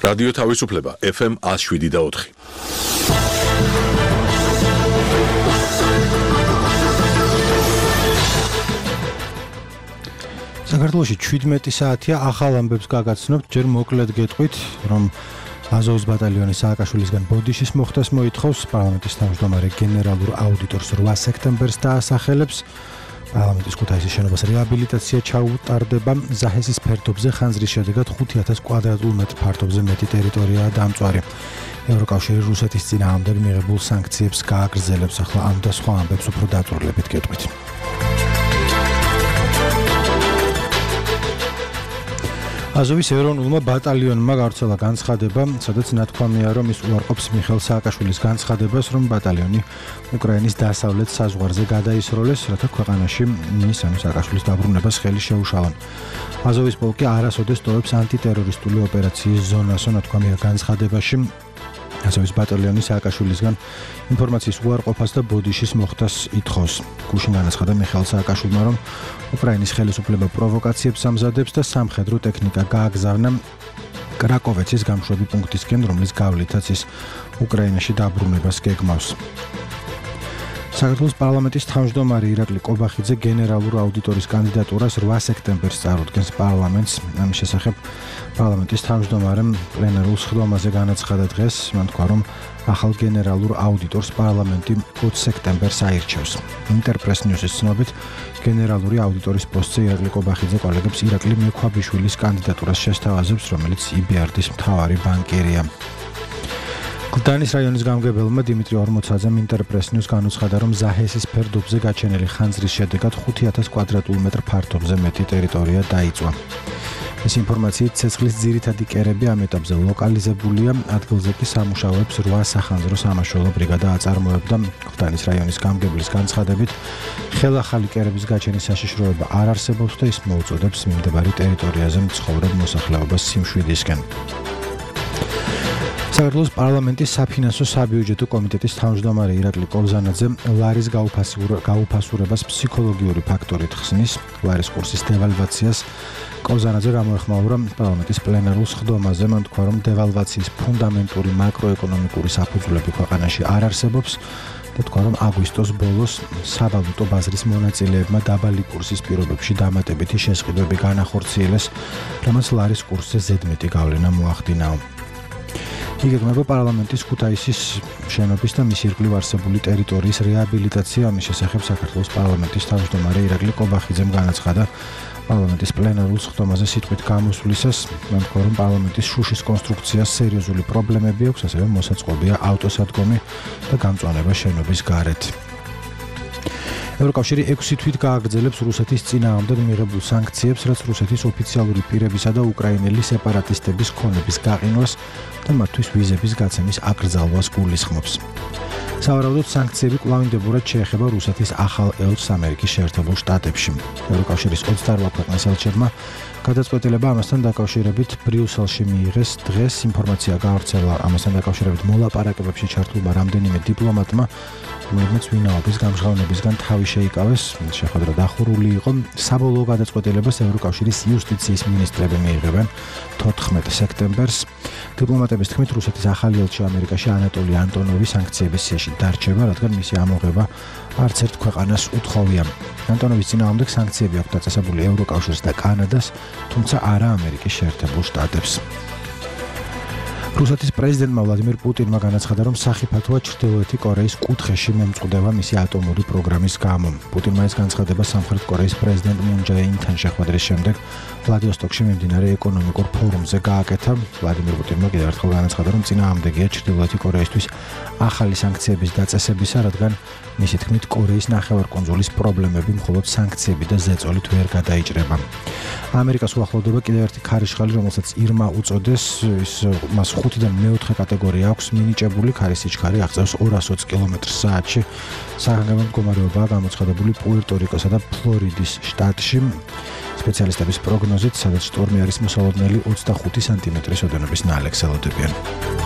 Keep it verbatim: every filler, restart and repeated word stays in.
რადიო თავისუფლება ეფ ემ one oh seven და four. საქართველოში seventeen საათია ახალ ამბებს გაგაცნობთ, ჯერ მოკლედ გეტყვით, რომ აზოვის ბატალიონის სააკაშვილისგან ბოდიშის მოხდას მოითხოვს, პარლამენტის თავმჯდომარე გენერალურ აუდიტორს eight სექტემბერს დაასახელებს, პარლამენტის ქუთაისის შენობას რეაბილიტაცია ჩაუტარდება, ზაჰესის ფერდობზე ხანძრის შედეგად five thousand კვადრატულ მეტრ ფართობზე მეტი ტერიტორიაა დამწვარი. ევროკავშირი რუსეთის წინააღმდეგ მიღებულ სანქციებს გააგრძელებს, ახლა ამ და სხვა ამბებს უფრო დაწვრილებით გეტყვით. აზოვის ეროვნულმა ბატალიონმა გავრცელა განცხადება, სადაც ნათქვამია, რომ ის უარყოფს მიხეილ სააკაშვილის განცხადებას, რომ ბატალიონი უკრაინის დასავლეთ საზღვარზე გადაისროლეს, რათა ქვეყანაში მის ანუ სააკაშვილის დაბრუნებას ხელი შეუშალონ. აზოვის პოლკი არასოდეს ტოვებს ანტიტერორისტული ოპერაციის ზონასო, ნათქვამია განცხადებაში. აზოვის ბატალიონი სააკაშვილისგან ინფორმაციის უარყოფას და ბოდიშის მოხდას ითხოვს. გუშინ განაცხადა მიხეილ სააკაშვილმა, რომ უკრაინის ხელისუფლება პროვოკაციებს ამზადებს და სამხედრო ტექნიკა გააგზავნა კრაკოვეცის გამშვები პუნქტისკენ, რომლის გავლითაც ის უკრაინაში დაბრუნებას გეგმავს. საქართველოს პარლამენტის თავმჯდომარე ირაკლი კობახიძე გენერალურ აუდიტორის კანდიდატურას eight სექტემბერს წარუდგენს პარლამენტს. ამის შესახებ პარლამენტის თავმჯდომარემ პლენარულ სხდომაზე განაცხადა დღეს, მან თქვა, რომ ახალ გენერალურ აუდიტორს პარლამენტი five სექტემბერს აირჩევს. ინტერპრეს ნიუსის ცნობით, გენერალური აუდიტორის პოსტზე ირაკლი კობახიძე კოლეგებს ირაკლი მექვაბიშვილის კანდიდატურას შესთავაზებს, რომელიც ი ბი არ დის მთავარი ბანკირია. გლდანის რაიონის გამგებელმა დიმიტრი ორმოცაძემ ინტერპრეს ნიუს განუცხადა, რომ ზაჰესის ფერდობზე გაჩენილი ხანძრის შედეგად five thousand კვადრატულ მეტრ ფართობზე მეტი ტერიტორია დაიწვა. ეს ინფორმაციით ცეცხლის ძირითადი კერები ამ ეტაპზე ლოკალიზებულია, ადგილზე კი სამუშაოებს eight სახანძრო სამაშველო ბრიგადა აწარმოებდა. გლდანის რაიონის გამგებლის განცხადებით, ხელახალი კერების გაჩენის საშიშროება არ არსებობს და ის მოუწოდებს მიმდებარე ტერიტორიაზე მცხოვრებ მოსახლეობას სიმშვიდისკენ. საქართველოს პარლამენტის საფინანსო საბიუჯეტო კომიტეტის თავმჯდომარე ირაკლი კობზანაძე ლარის გაუფასურებას ფსიქოლოგიური ფაქტორით ხსნის. ლარის კურსის დევალვაციას კობზანაძე გამოეხმაურა პარლამენტის პლენარულ სხდომაზე, მან თქვა, რომ დევალვაციის ფუნდამენტური მაკროეკონომიკური საფუძვლები ქვეყანაში არ არსებობს და თქვა, რომ აგვისტოს ბოლოს სავალუტო ბაზრის მონაწილეებმა დაბალი კურსის პირობებში დამატებითი შესყიდვები განახორციელეს, რამაც ლარის კურსზე ზედმეტი გავლენა მოახდინაო. იგეგმება პარლამენტის ქუთაისის შენობის და მის ირგვლივ არსებული ტერიტორიის რეაბილიტაცია. ამის შესახებ საქართველოს პარლამენტის თავმჯდომარე ირაკლი კობახიძემ განაცხადა პარლამენტის პლენარულ სხდომაზე სიტყვით გამოსვლისას, მან თქვა, რომ პარლამენტის შუშის კონსტრუქციას სერიოზული პრობლემები აქვს, ასევე მოსაწყობია ავტოსადგომი და გამწვანება შენობის გარეთ. ევროკავშირი six თვით გააგრძელებს რუსეთის წინააღმდეგ მიღებულ სანქციებს, რაც რუსეთის ოფიციალური პირებისა და უკრაინელი სეპარატისტების ქონების გაყინვას და მათთვის ვიზების გაცემის აკრძალვას გულისხმობს. სავარაუდოდ სანქციები კვლავინდებურად შეეხება რუსეთის ახალ ელჩს ამერიკის შეერთებულ შტატებში. ევროკავშირის twenty-eight ქვეყნის ელჩებმა გადაწყვეტილება ამასთან დაკავშირებით ბრიუსელში მიიღეს. დღეს ინფორმაცია გაავრცელა ამასთან დაკავშირებით მოლაპარაკებებში ჩართულმა რამდენიმე დიპლომატმა, რომლებიც ვინაობის გამჟღავნებისგან თავი შეიკავეს. შეხვედრა დახურული იყო. საბოლოო გადაწყვეტილებას ევროკავშირის იუსტიციის მინისტრები მიიღებენ fourteen სექტემბერს. დიპლომატების თქმით, რუსეთის ახალი ელჩი ამერიკაში ანატოლი ანტონოვი სანქციების სიაში დარჩება, რადგან მისი ამოღება არც ერთ ქვეყანას უთხოვია. ანტონოვის წინააღმდეგ სანქციები აქვს დაწესებული ევროკავშირს და კანადას, თუმცა არა ამერიკის შეერთებულ შტატებს. რუსეთის პრეზიდენტმა ვლადიმირ პუტინმა განაცხადა, რომ სახიფათოა ჩრდილოეთი კორეის კუთხეში მომწყვდება მისი ატომური პროგრამის გამო. პუტინმა ეს განცხადება სამხრეთ კორეის პრეზიდენტ მუნ ჯე ინთან შეხვედრის შემდეგ ვლადივოსტოკში მიმდინარე ეკონომიკურ ფორუმზე გააკეთა. ვლადიმირ პუტინმა კიდევ ერთხელ განაცხადა, რომ წინააღმდეგია ჩრდილოეთი კორეისთვის ახალი სანქციების დაწესებისა, რადგან მისი თქმით, კორეის ნახევარკუნძულის პრობლემები მხოლოდ სანქციები და ზეწოლით ვერ გადაიჭრება. ამერიკას უახლოვდება კიდევ ერთი ქარიშხალი, რომელსაც ირმა უწოდეს, ის მას ხუთიდან მეოთხე კატეგორია აქვს მინიჭებული, ქარის სიჩქარე აღწევს two hundred twenty კილომეტრს საათში. საგანგებო მდგომარეობაა გამოცხადებული პუერტო-რიკოსა და ფლორიდის შტატში. სპეციალისტების პროგნოზით, სადაც შტორმი არის მოსალოდნელი twenty-five სანტიმეტრის ოდენობის ნალექს ელოდებიან.